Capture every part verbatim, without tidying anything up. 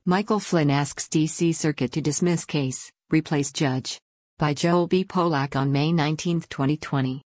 Michael Flynn asks D C Circuit to dismiss case, replace judge. By Joel B. Polak on May nineteenth, twenty twenty.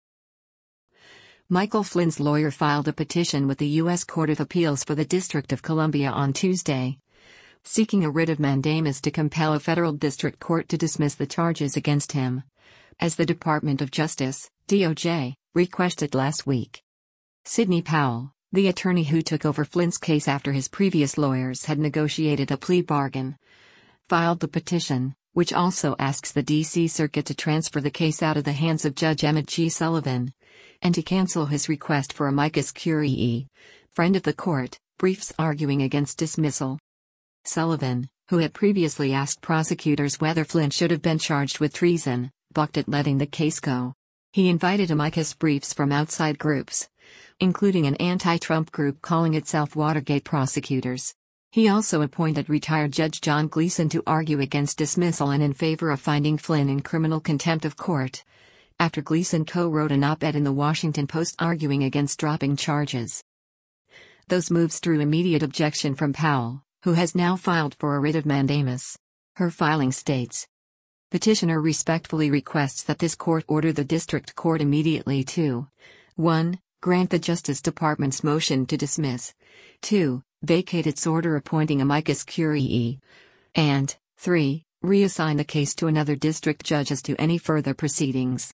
Michael Flynn's lawyer filed a petition with the U S Court of Appeals for the District of Columbia on Tuesday, seeking a writ of mandamus to compel a federal district court to dismiss the charges against him, as the Department of Justice, D O J, requested last week. Sidney Powell, the attorney who took over Flynn's case after his previous lawyers had negotiated a plea bargain, filed the petition, which also asks the D C Circuit to transfer the case out of the hands of Judge Emmett G. Sullivan, and to cancel his request for amicus curiae, friend of the court, briefs arguing against dismissal. Sullivan, who had previously asked prosecutors whether Flynn should have been charged with treason, balked at letting the case go. He invited amicus briefs from outside groups, including an anti-Trump group calling itself Watergate Prosecutors. He also appointed retired Judge John Gleeson to argue against dismissal and in favor of finding Flynn in criminal contempt of court, after Gleeson co-wrote an op-ed in the Washington Post arguing against dropping charges. Those moves drew immediate objection from Powell, who has now filed for a writ of mandamus. Her filing states, petitioner respectfully requests that this court order the district court immediately to one Grant the Justice Department's motion to dismiss, two Vacate its order appointing amicus curiae, and three Reassign the case to another district judge as to any further proceedings.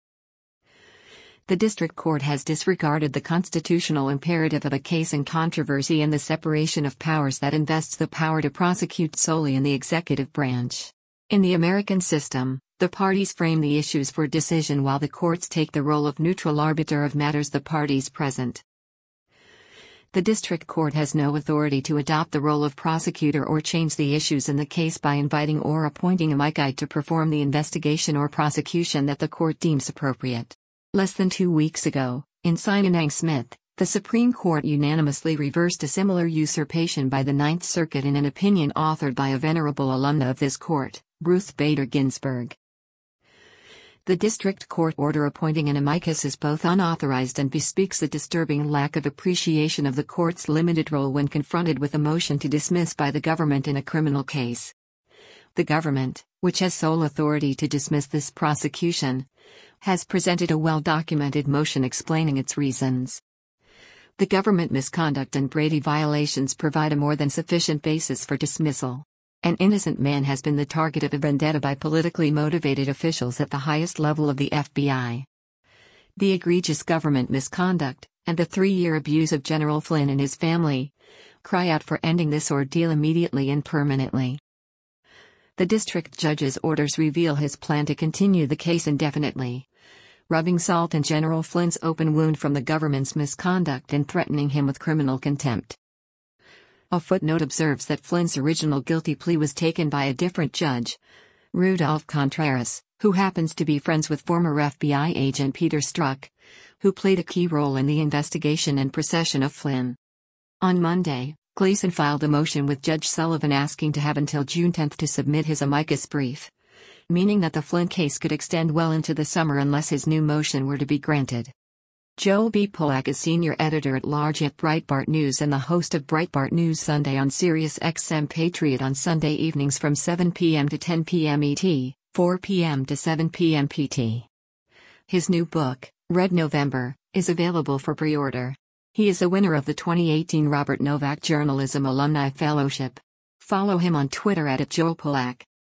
The district court has disregarded the constitutional imperative of a case in controversy and the separation of powers that invests the power to prosecute solely in the executive branch. In the American system, the parties frame the issues for decision while the courts take the role of neutral arbiter of matters the parties present. The district court has no authority to adopt the role of prosecutor or change the issues in the case by inviting or appointing amici to perform the investigation or prosecution that the court deems appropriate. Less than two weeks ago, in Sinanang Smith, the Supreme Court unanimously reversed a similar usurpation by the Ninth Circuit in an opinion authored by a venerable alumna of this court, Ruth Bader Ginsburg. The district court order appointing an amicus is both unauthorized and bespeaks a disturbing lack of appreciation of the court's limited role when confronted with a motion to dismiss by the government in a criminal case. The government, which has sole authority to dismiss this prosecution, has presented a well-documented motion explaining its reasons. The government misconduct and Brady violations provide a more than sufficient basis for dismissal. An innocent man has been the target of a vendetta by politically motivated officials at the highest level of the F B I. The egregious government misconduct, and the three-year abuse of General Flynn and his family, cry out for ending this ordeal immediately and permanently. The district judge's orders reveal his plan to continue the case indefinitely, rubbing salt in General Flynn's open wound from the government's misconduct and threatening him with criminal contempt. A footnote observes that Flynn's original guilty plea was taken by a different judge, Rudolph Contreras, who happens to be friends with former F B I agent Peter Strzok, who played a key role in the investigation and procession of Flynn. On Monday, Gleeson filed a motion with Judge Sullivan asking to have until June tenth to submit his amicus brief, meaning that the Flynn case could extend well into the summer unless his new motion were to be granted. Joel B. Polak is senior editor-at-large at Breitbart News and the host of Breitbart News Sunday on Sirius X M Patriot on Sunday evenings from seven p m to ten p m E T, four p m to seven p m P T. His new book, Red November, is available for pre-order. He is a winner of the twenty eighteen Robert Novak Journalism Alumni Fellowship. Follow him on Twitter at Joel Polak.